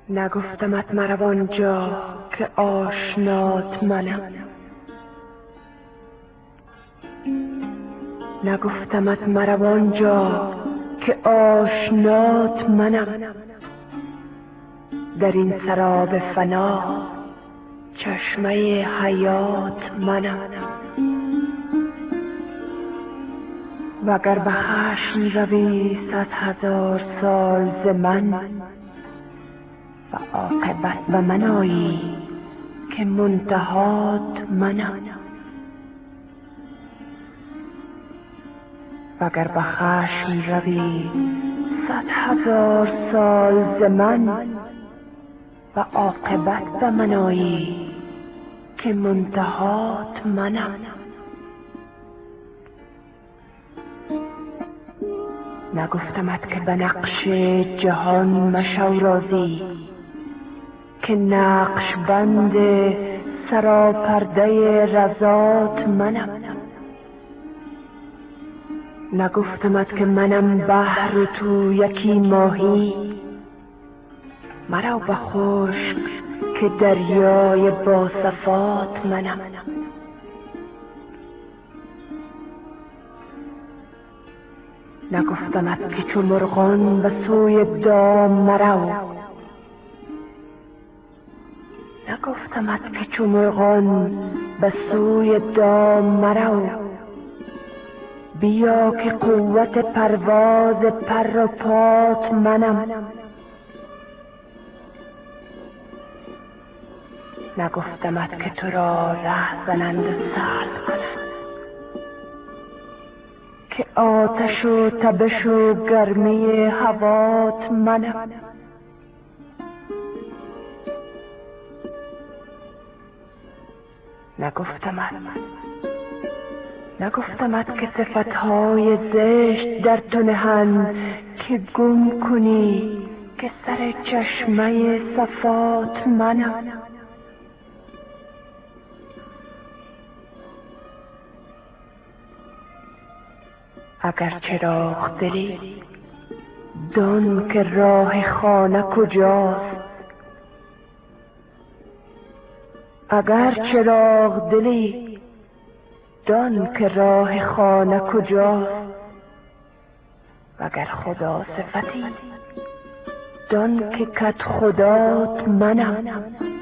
نگفتمت مرو آنجا که آشنات منم، نگفتمت مرو آنجا که آشنات منم. در این سراب فنا چشمه حیات منم. وگر به خشم روی 100,000 سال ز من، و عاقبت به من آیی که منتهات منم. وگر به خشم روی 100,000 سال ز من، و عاقبت به من آیی که منتهات منم. نگفتمت که به نقش جهان مشو راضی، که نقش بند سراپرده رضات منم. نگفتمت که منم بحر و تو یکی ماهی، مرو به خشک که دریای باصفات منم. نگفتمت که چو مرغان به سوی دام مرو، نگفتمت که چو مرغان به سوی دام مرو. بیا که قوت پرواز پر و پات منم. نگفتمت که تو را ره زنند و سرد کنند، که آتش و تبش و گرمی هوات منم. نگفتمت که صفتهای زشت در تو نهند، که گم کنی که سر چشمه صفات منم. اگر چراغ دلی دان که راه خانه کجاست، اگر چراغ دلی دان که راه خانه کجاست. وگر خدا صفتی دان که کدخدات منم.